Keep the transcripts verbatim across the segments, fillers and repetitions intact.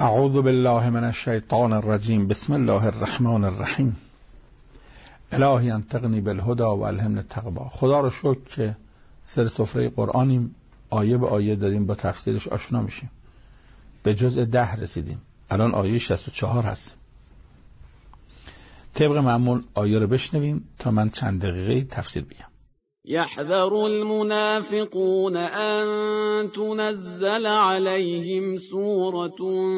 اعوذ بالله من الشیطان الرجیم. بسم الله الرحمن الرحیم. الهی انطقنی بالهدی و الهمنی التقوا. خدا رو شکر که سر سفره قرآنیم، آیه به آیه داریم با تفسیرش آشنا میشیم. به جزء ده رسیدیم، الان آیه شصت و چهار هست. طبق معمول آیه رو بشنویم تا من چند دقیقه تفسیر بگم. يحذر المنافقون أن تنزل عليهم سورة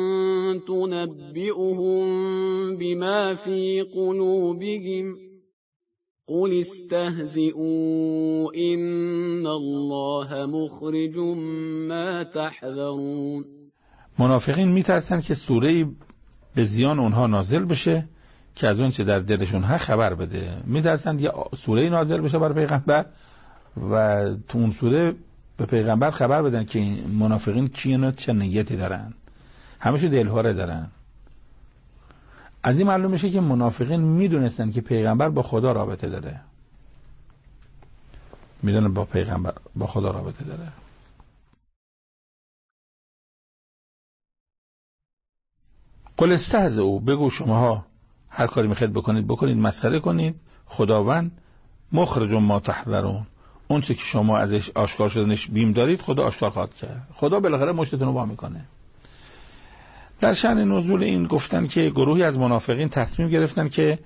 تنبئهم بما في قلوبهم قل استهزئوا إن الله مخرج ما تحذرون. منافقین میترسن که سوره به زیان اونها نازل بشه که از اون چه در دلشون هست خبر بده. میترسن یه سوره نازل بشه برای پیغمبر و تو اون سوره به پیغمبر خبر بدن که منافقین کیه، چه نیتی دارن، همشو دلهوره دارن. از این معلوم میشه که منافقین میدونستن که پیغمبر با خدا رابطه داره، میدونن با پیغمبر با خدا رابطه داره. قل استهزئوا، بگو شماها هر کاری میخواید بکنید بکنید، مسخره کنید. خداوند مخرج ما تحذرون، اون چه که شما ازش آشکار شدنش بیم دارید خدا آشکار خواهد کرد. خدا بالاخره مشتتون رو وا میکنه. در شأن نزول این گفتن که گروهی از منافقین تصمیم گرفتن که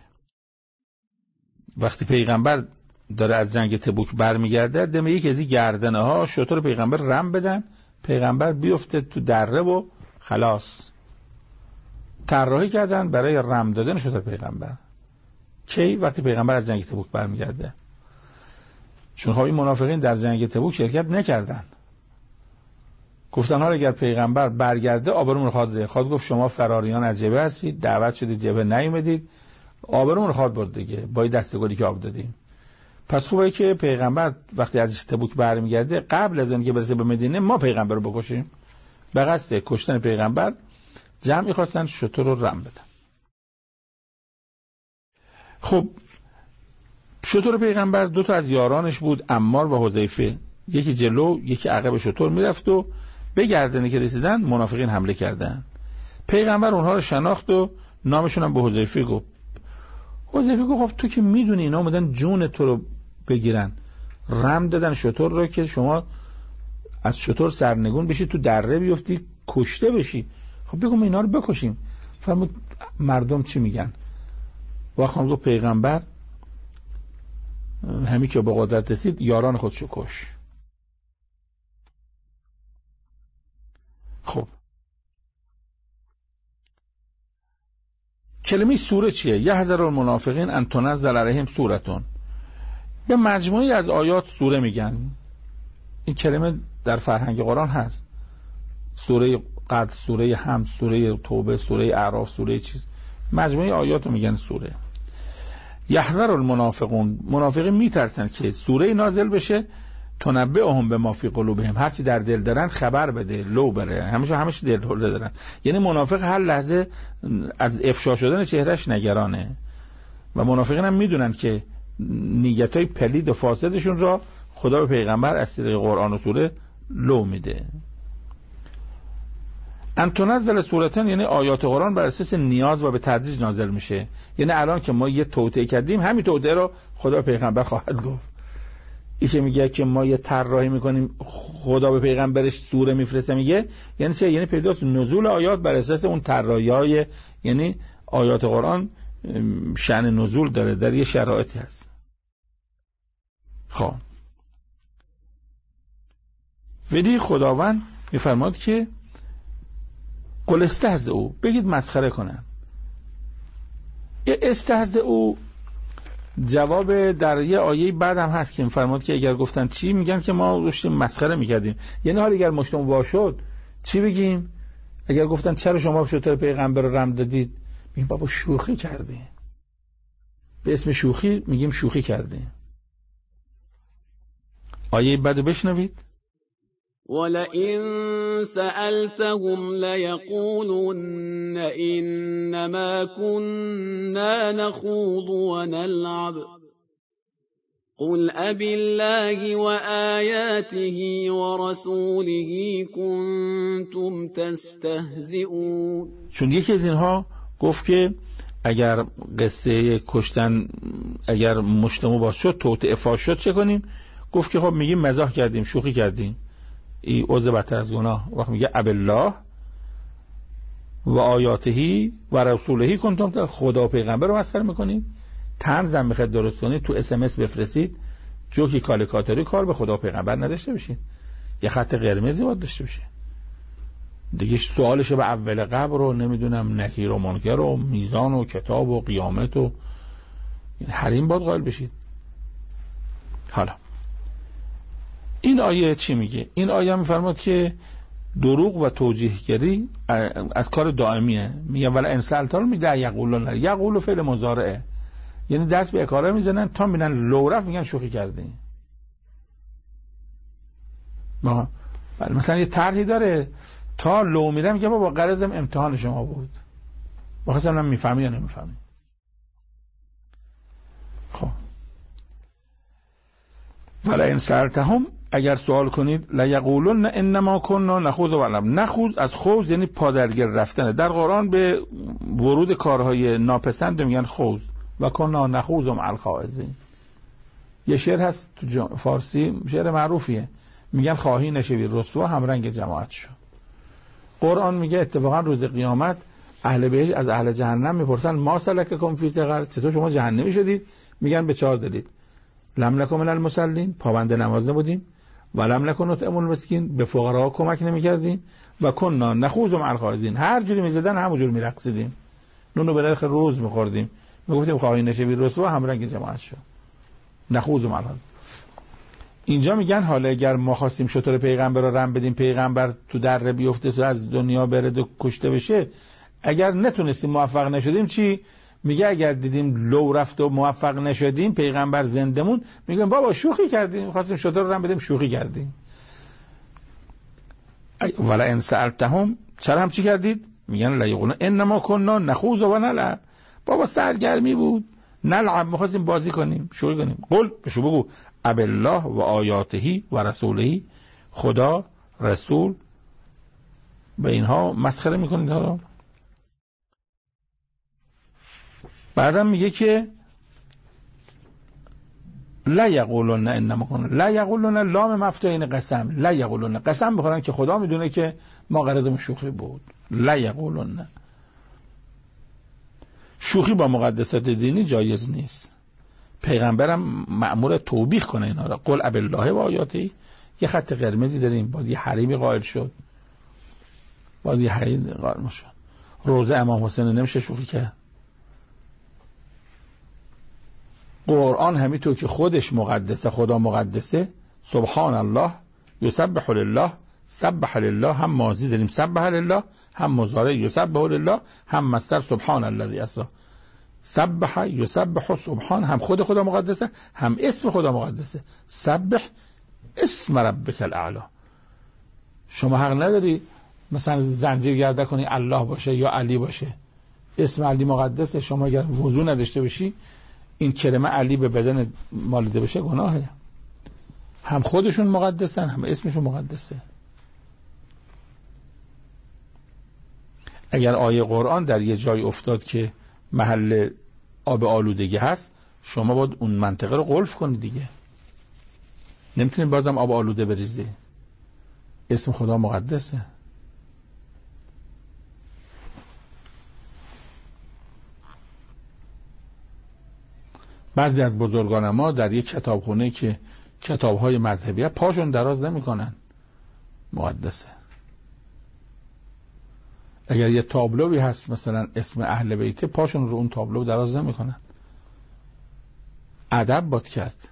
وقتی پیغمبر داره از جنگ تبوک برمیگرده دم یکی از این گردنه ها شتر پیغمبر رم بدن، پیغمبر بیفته تو دره و خلاص. طراحی کردن برای رم دادن شتر پیغمبر. کی؟ وقتی پیغمبر از جنگ تبوک برمیگرده. چون خب این منافقین در جنگ تبوک شرکت نکردن. گفتن ها اگر پیغمبر برگرده آبرومون رو خواهد خواهد گفت شما فراریان از جبهه هستید، دعوت شدید جبهه نیومدید، آبرومون رو خواهد برد دیگه با این دستگلی که آب دادیم. پس خوبه که پیغمبر وقتی از تبوک برمیگرده قبل از اینکه برسه به مدینه ما پیغمبر رو بکشیم. به قصد کشتن پیغمبر جمعی خواستن شتر رو رم بدن. خب شتر پیغمبر دو تا از یارانش بود، عمار و حذیفه. یکی جلو یکی عقب شتر میرفت و به گردنی که رسیدن منافقین حمله کردن. پیغمبر اونها رو شناخت و نامشون هم به حذیفه گفت. حذیفه گفت خب تو که میدونی اینا اومدن جون تو رو بگیرن، رم دادن شتر رو که شما از شتر سرنگون بشی تو دره بیفتی کشته بشی. خب بگم اینا رو بکشیم. فرمود مردم چی میگن؟ و خانم گفت پیغمبر همین که به قدرت رسید یاران خودشو کش. خب کلمه سوره چیه؟ یحذر المنافقین ان تنزل علیهم سورتون. به مجموعی از آیات سوره میگن. این کلمه در فرهنگ قرآن هست. سوره قد، سوره حمد، سوره توبه، سوره اعراف، سوره چیز، مجموعه آیات رو میگن سوره. یحذر المنافقون، منافقین میترسن که سوره نازل بشه تنبئهم بما فی قلوبهم، هرچی در دل دارن خبر بده، لو بره، همیشه همیشه دل هوله دارن. یعنی منافق هر لحظه از افشا شدن چهرهش نگرانه و منافقین هم میدونن که نیتای پلید و فاسدشون را خدا به پیغمبر از طریق قرآن و سوره لو میده. ان تنزل سورتن یعنی آیات قرآن بر اساس نیاز و به تدریج نازل میشه. یعنی الان که ما یه توطئه کردیم همین توطئه رو خدا به پیغمبر خواهد گفت. این که میگه که ما یه طراحی میکنیم خدا به پیغمبرش سوره میفرسته، میگه یعنی چه؟ یعنی پیداست نزول آیات بر اساس اون طراحی‌های، یعنی آیات قرآن شأن نزول داره، در یه شرایطی هست. خب ولی خداوند میفرماد که قل استهزئوا، بگید مسخره کنن. استهزئوا جواب در یه آیه بعد هم هست که میفرماد که اگر گفتن چی، میگن که ما داشتیم مسخره میکردیم. یعنی حالا اگر مشتم وا شد چی بگیم؟ اگر گفتن چرا شما شتر پیغمبر رو رم دادید، میگیم بابا شوخی کردیم. به اسم شوخی میگیم شوخی کردیم. آیه بعدو بشنوید. ولئن سألتهم ليقولن إنما كنا نخوض ونلعب قل أبالله وآياته ورسوله کنتم تستهزئون. چون یکی از اینها گفت که اگر قصه کشتن اگر مجتمع باز شد توطئه فاش شد چه کنیم؟ گفت که خب میگیم مزاح کردیم، شوخی کردیم، این عضو بدتر از گناه. وقت میگه ابالله و آیاته و رسوله کنتم، خدا و پیغمبر رو مسخره میکنید، طنز هم میخواید درست کنید تو اس ام اس بفرستید، جوکی کالیکاتوری کار به خدا و پیغمبر نداشته باشید، یه خط قرمزی باید داشته باشه دیگه. سوالش به اول قبر رو نمیدونم نکیر و منکر و میزان و کتاب و قیامت و حریم باید قائل بشید. حالا این آیه چی میگه؟ این آیه میفرماد که دروغ و توجیهگری از کار دائمیه. میگه ولا ان سالتال میگه یقولون، یقول فعل مضارعه، یعنی دست به اکاره میزنن تا میبینن لورف میگن شوخی کردی. ما مثلا یه طرحی داره تا لو میره میگه بابا غرضم امتحان شما بود، واقعا من میفهمی یا نمیفهمی. خب ولا ان سالتهم، اگر سوال کنید لا یقولون انما كنا نخوض و نلعب. نخوض از خوض یعنی پادرگر رفتن. در قرآن به ورود کارهای ناپسند میگن خوض و کنا نخوض مع الخائضین. یه شعر هست تو فارسی، شعر معروفیه، میگن خواهی نشوی رسوا همرنگ جماعت شو. قرآن میگه اتفاقا روز قیامت اهل بهشت از اهل جهنم میپرسن ما سلککم فی سقر، چطور شما جهنمی شدید؟ میگن به چهار دلیل: لم نکن من المصلین، پابند نماز نبودیم، و لم نکن نطعم المسکین، به فقرا کمک نمیکردیم، و کنا نخوض مع الخائضین، هر جوری میزدن همونجور میرقصیدیم، نونو به نرخ روز میخوردیم، میگفتیم خواهی نشوی رسوا همرنگ جماعت شو. نخوض مع الخائضین. اینجا میگن حالا اگر ما خواستیم شطور پیغمبر رو رم بدیم، پیغمبر تو دره بیفته و از دنیا بره و کشته بشه، اگر نتونستیم موفق نشدیم چی؟ میگه اگر دیدیم لو رفت و موفق نشدیم پیغمبر زندمون، میگن بابا شوخی کردیم، خواستیم شطور رو رم بدیم شوخی کردیم. ولا ان سالتهم، چرا هم چی کردید؟ میگن لا یقولون انما كنا نخوض و نلعب، بابا سرگرمی بود، نلعب می‌خواستیم بازی کنیم، شوخی کنیم. قل بشو بگو ابالله و آیاته و رسوله، خدا رسول به اینها مسخره میکنید. حالا بعدم میگه که لا یقولون انما کن، لا یقولون لام مفتوحین قسم، لا یقولون قسم میخورن که خدا میدونه که ما غرضمون شوخی بود. لا یقولون، شوخی با مقدسات دینی جایز نیست. پیغمبرم مأمور توبیخ کنه اینا را. قل ابالله و آیاته، یه خط قرمزی داریم، باید یه حریمی قائل شد، باید یه حریمی قائل شد. روزه امام حسین نمیشه شوخی کرد. قرآن همینطور که خودش مقدسه، خدا مقدسه، سبحان الله، یسبح لله، سبح لله، هم ماضی داریم سبح لله، هم مضارع یسبح لله، هم مصدر سبحان الذی اسری. سبح یسبح سبحان، هم خود خدا مقدسه، هم اسم خدا مقدسه. سبح اسم ربک الاعلی. شما حق نداری مثلا زنجیر گرده کنی الله باشه یا علی باشه، اسم علی مقدسه. شما اگر وضو نداشته باشی این کلمه علی به بدن مالیده بشه گناهه. هم خودشون مقدسن، هم اسمشون مقدسه. اگر آیه قرآن در یه جای افتاد که محل آب آلودگی هست، شما باید اون منطقه رو قلف کنی دیگه، نمیتونی بازم آب آلوده بریزی. اسم خدا مقدسه. بعضی از بزرگان ما در یک کتابخونه که کتاب‌های مذهبیه پاشون دراز نمی‌کنن، مقدسه. اگر یه تابلوی هست مثلا اسم اهل بیت، پاشون رو اون تابلو دراز نمی‌کنن. ادب باید کرد،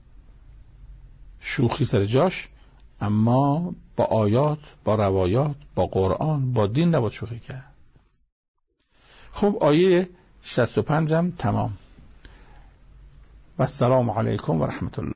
شوخی سر جاش، اما با آیات، با روایات، با قرآن، با دین نباید شوخی کرد. خب آیه شصت و پنج هم تمام. و السلام علیکم و رحمت الله.